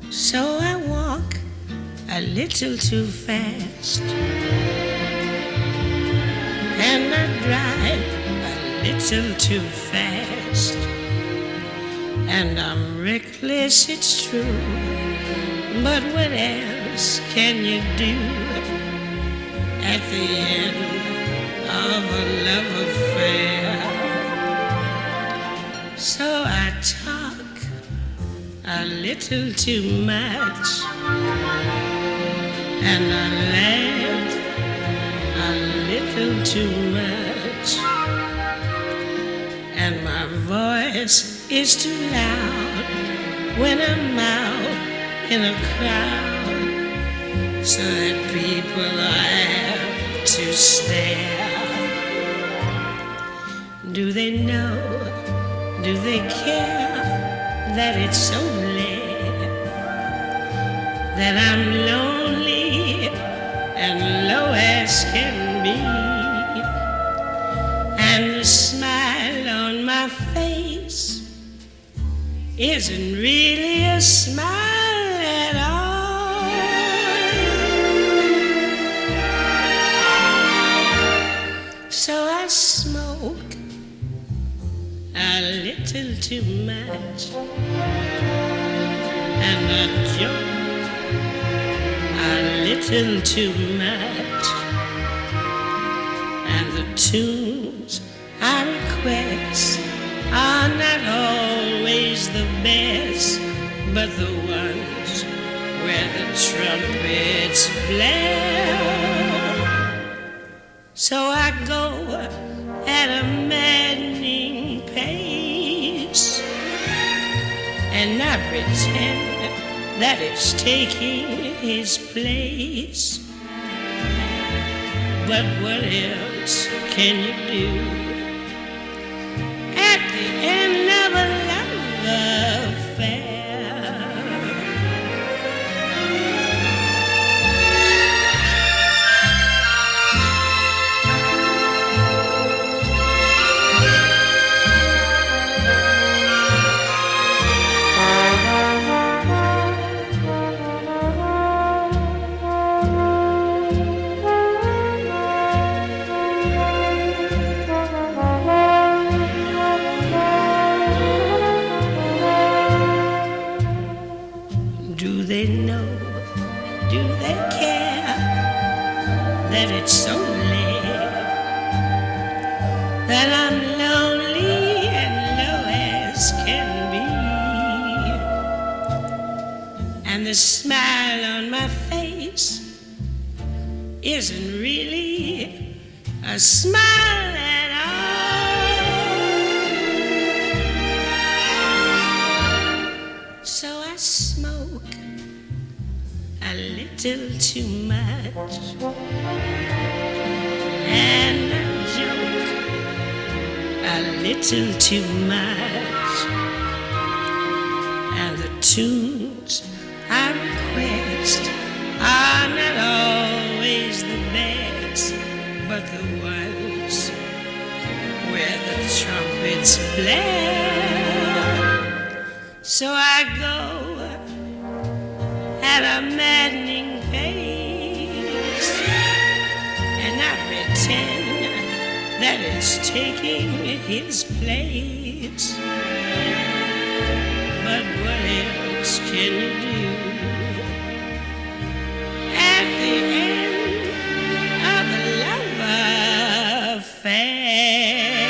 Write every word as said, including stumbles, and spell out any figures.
So I walk a little too fast, and I drive a little too fast, and I'm reckless, it's true, but what else can you do at the end of a love affair? So I talk a little too much, and I laugh a little too much, and my voice is too loud when I'm out in a crowd, so that people have to stare. Do they know? Do they care that it's only that I'm lonely and low as can be, and the smile on my face isn't really a smile at all? So I smoke a little too much, and I joke a little too much, and the tunes I request are not always the best, but the ones where the trumpets blare. So I go at a maddening pace, and I pretend that it's taking his place. But what else can you do at the end of a love affair? Do they know? Do they care that it's only that I'm lonely and low as can be, and the smile on my face isn't really a smile at all? So I smoke a little too much, and I joke a little too much, and the tunes I request are not always the best, but the ones where the trumpets blare. So I go at a maddening pace, and I pretend that it's taking his place. But what else can you do at the end of a love affair?